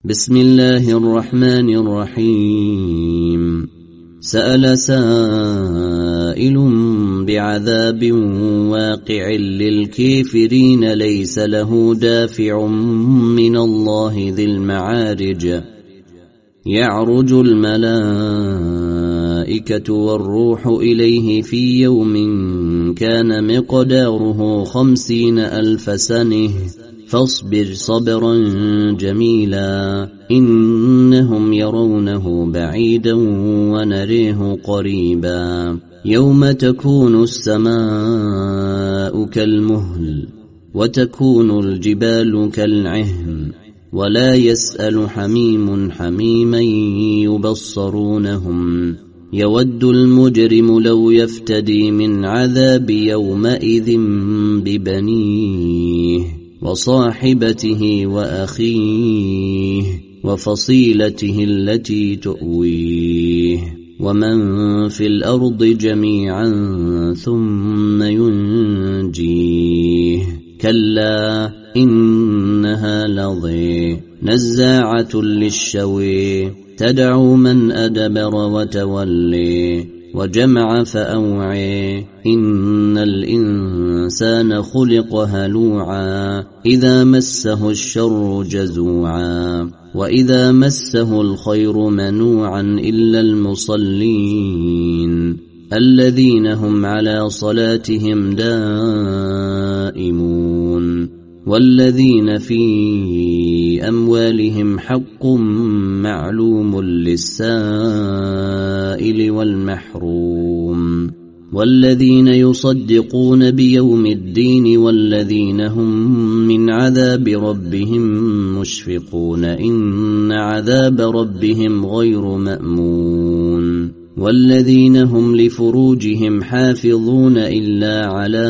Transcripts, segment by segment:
بسم الله الرحمن الرحيم. سأل سائل بعذاب واقع للكافرين ليس له دافع من الله ذي المعارج يعرج الملائكة والروح إليه في يوم كان مقداره 50,000 سنة فاصبر صبرا جميلا إنهم يرونه بعيدا ونريه قريبا يوم تكون السماء كالمهل وتكون الجبال كالعهن ولا يسأل حميم حميما يبصرونهم يود المجرم لو يفتدي من عذاب يومئذ ببنيه وصاحبته وأخيه وفصيلته التي تؤويه ومن في الأرض جميعا ثم ينجيه كلا إنها لظى نزاعة للشوى تدعو من أدبر وتولي وجمع فأوعي إن الإنسان خلق هلوعا إذا مسه الشر جزوعا وإذا مسه الخير منوعا إلا المصلين الذين هم على صلاتهم دائمون والذين في أموالهم حق معلوم للسائل والمحروم والذين يصدقون بيوم الدين والذين هم من عذاب ربهم مشفقون إن عذاب ربهم غير مأمون والذين هم لفروجهم حافظون إلا على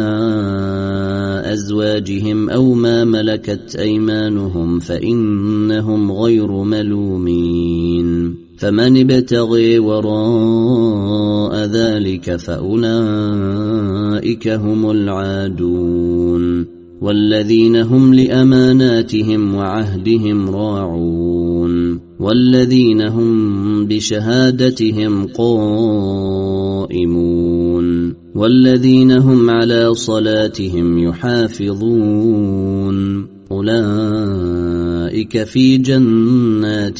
أزواجهم أو ما ملكت أيمانهم فإنهم غير ملومين فمن ابتغي وراء ذلك فأولئك هم العادون والذين هم لأماناتهم وعهدهم راعون والذين هم بشهادتهم قائمون والذين هم على صلاتهم يحافظون أولئك في جنات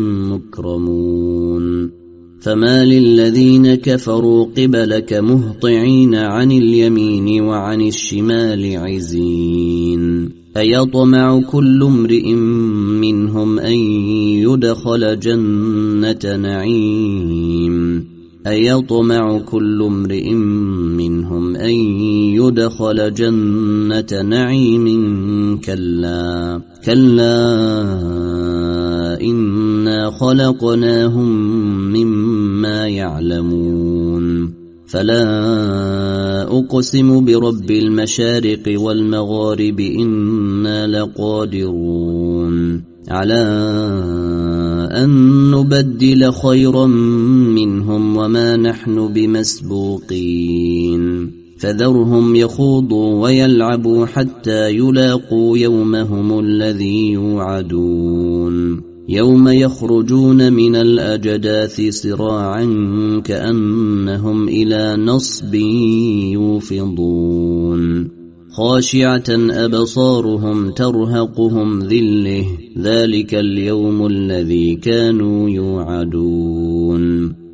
مكرمون فما للذين كفروا قبلك مهطعين عن اليمين وعن الشمال عزين أيطمع كل امرئ منهم أن يدخل جنة نعيم أيطمع كل امرئ منهم أن يدخل جنة نعيم كلا إنا خلقناهم مما يعلمون فلا أقسم برب المشارق والمغارب إنا لقادرون على أن نبدل خيرا منهم وما نحن بمسبوقين فذرهم يخوضوا ويلعبوا حتى يلاقوا يومهم الذي يوعدون يوم يخرجون من الأجداث سراعا كأنهم إلى نصب يوفضون خاشعة أبصارهم ترهقهم ذلة ذلك اليوم الذي كانوا يوعدون